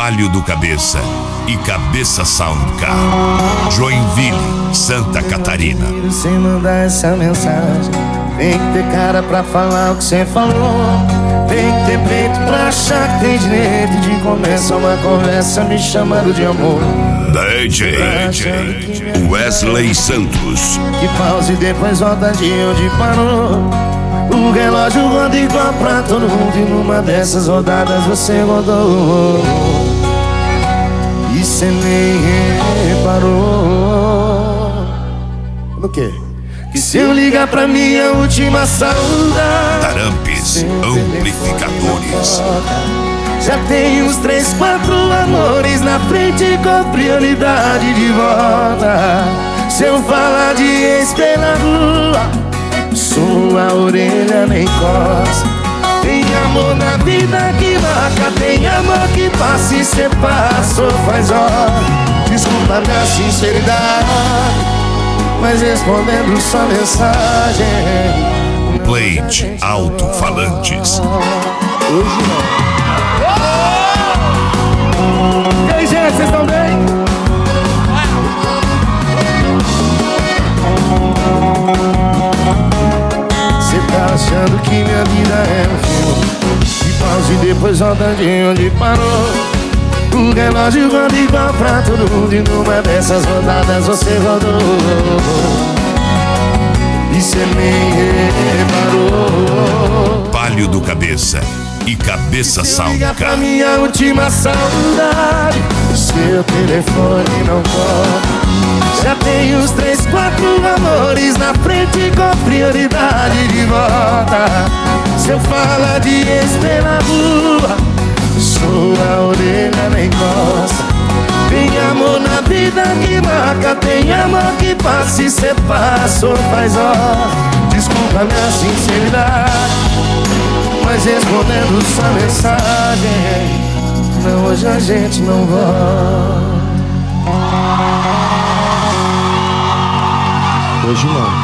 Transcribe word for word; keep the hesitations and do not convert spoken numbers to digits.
Palio do Cabeça e Cabeça Soundcar, Joinville, Santa Catarina. Sem mandar essa mensagem, tem que ter cara pra falar o que cê falou. Tem que ter peito pra achar que tem direito de começar uma conversa me chamando de amor. D J Wesley Santos. Que pausa e depois volta de onde parou. O relógio roda igual pra todo mundo e numa dessas rodadas você rodou. E cê nem reparou. No quê? Que se eu ligar pra minha última saudade, Tarampes Amplificadores. já tem uns três, quatro amores na frente com prioridade de volta. Se eu falar de ex pela rua, sua orelha nem coça. Tem amor na vida que marca, tem amor que passa e cê passou faz hora. Desculpa minha sinceridade, mas respondendo sua mensagem. Plate Alto-Falantes. Hoje não. E aí, gente, vocês estão bem? Cê tá achando que minha vida é um filme de pausa e depois volta de onde parou. O relógio roda igual pra todo mundo e numa dessas rodadas você rodou. E cê nem reparou. Palio do Cabeça e Cabeça Liga pra Soundcar. minha última saudade, seu telefone não toca. Já tem uns três, quatro amores na frente com prioridade de volta. Se eu falar de ex pela rua, sua orelha nem coça. Tem amor na vida que marca, tem amor que passa e cê passou faz hora. Desculpa minha sinceridade, mas respondendo sua mensagem, não, hoje a gente não volta. Hoje não.